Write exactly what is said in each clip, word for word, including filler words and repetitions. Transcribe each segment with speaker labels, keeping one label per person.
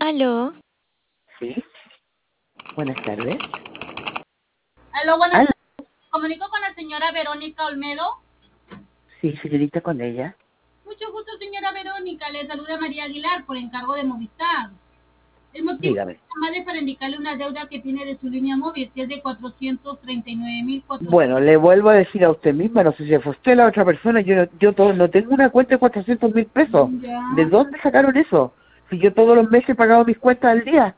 Speaker 1: Aló.
Speaker 2: Sí, buenas tardes.
Speaker 3: Aló, buenas
Speaker 2: Aló.
Speaker 3: tardes. Comunico con la señora Verónica Olmedo.
Speaker 2: Sí, señorita, con ella.
Speaker 3: Mucho gusto, señora Verónica. Le saluda María Aguilar por encargo de Movistar. El motivo de
Speaker 2: Dígame.
Speaker 3: la llamada es para indicarle una deuda que tiene de su línea móvil, que es de cuatrocientos treinta y nueve mil
Speaker 2: Bueno,
Speaker 3: cuatrocientos.
Speaker 2: le vuelvo a decir a usted misma, no sé si fue usted la otra persona, yo, no- yo todo, no tengo una cuenta de cuatrocientos mil pesos.
Speaker 3: Ya.
Speaker 2: ¿De dónde sacaron eso? Si yo todos los meses he pagado mis cuentas al día.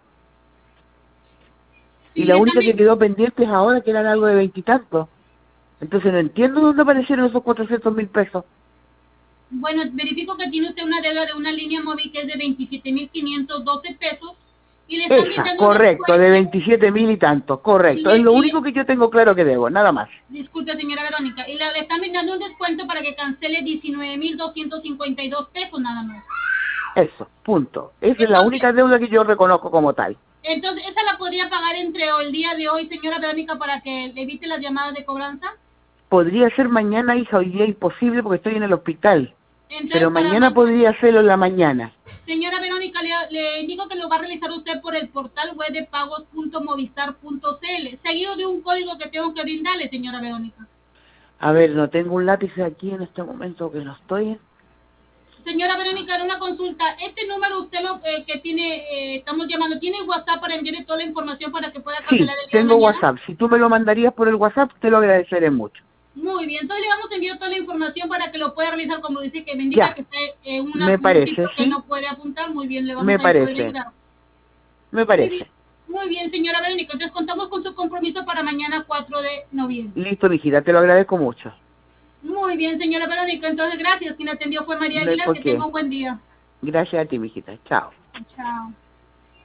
Speaker 3: Sí,
Speaker 2: Y la
Speaker 3: le
Speaker 2: única que
Speaker 3: están...
Speaker 2: quedó pendiente es ahora, que eran algo de veintitantos. Entonces no entiendo dónde aparecieron esos cuatrocientos mil pesos.
Speaker 3: Bueno, verifico que tiene usted una deuda de una línea móvil que es de veintisiete mil quinientos doce pesos y le están
Speaker 2: Esa,
Speaker 3: brindando un
Speaker 2: correcto, de
Speaker 3: descuento.
Speaker 2: veintisiete mil y tantos,
Speaker 3: Y
Speaker 2: correcto. Es
Speaker 3: le,
Speaker 2: lo
Speaker 3: y
Speaker 2: único
Speaker 3: le-
Speaker 2: que yo tengo claro que debo, nada más.
Speaker 3: Disculpe, señora Verónica, y le, le están brindando un descuento para que cancele diecinueve mil doscientos cincuenta y dos pesos nada más.
Speaker 2: Eso, punto. Esa es la
Speaker 3: Entonces,
Speaker 2: única deuda que yo reconozco como tal.
Speaker 3: entonces, ¿esa la podría pagar entre el día de hoy, señora Verónica, para que evite las llamadas de cobranza?
Speaker 2: Podría ser mañana, hija, hoy día imposible porque estoy en el hospital. Pero
Speaker 3: Entonces, para
Speaker 2: mañana
Speaker 3: mañana,
Speaker 2: podría hacerlo en la mañana.
Speaker 3: señora Verónica, le, le indico que lo va a realizar usted por el portal web de pagos punto movistar punto cl, seguido de un código que tengo que brindarle, señora Verónica.
Speaker 2: A ver, no tengo un lápiz aquí en este momento que no estoy.
Speaker 3: Señora Verónica, era una consulta. Este número usted lo eh, que tiene, eh, estamos llamando, ¿tiene WhatsApp para enviarle toda la información para que pueda cancelar
Speaker 2: Sí,
Speaker 3: el día de
Speaker 2: tengo
Speaker 3: mañana?
Speaker 2: WhatsApp. Si tú me lo mandarías por el WhatsApp, te lo agradeceré mucho.
Speaker 3: Muy bien, entonces le vamos a enviar toda la información para que lo pueda realizar, como dice que me indica
Speaker 2: Ya,
Speaker 3: que está en una,
Speaker 2: me
Speaker 3: un sitio
Speaker 2: parece,
Speaker 3: que
Speaker 2: ¿sí?
Speaker 3: no puede apuntar. Muy bien, le vamos
Speaker 2: Me
Speaker 3: a poder
Speaker 2: parece,
Speaker 3: ayudar.
Speaker 2: me
Speaker 3: Muy bien,
Speaker 2: parece.
Speaker 3: muy bien, señora Verónica, entonces contamos con su compromiso para mañana cuatro de noviembre.
Speaker 2: Listo, mijita, te lo agradezco mucho.
Speaker 3: Muy bien, señora Verónica, entonces gracias. Quien atendió fue María
Speaker 2: No hay
Speaker 3: Aguilar,
Speaker 2: por
Speaker 3: que tenga
Speaker 2: qué.
Speaker 3: un buen día.
Speaker 2: Gracias a ti, mijita. Chao.
Speaker 3: Chao.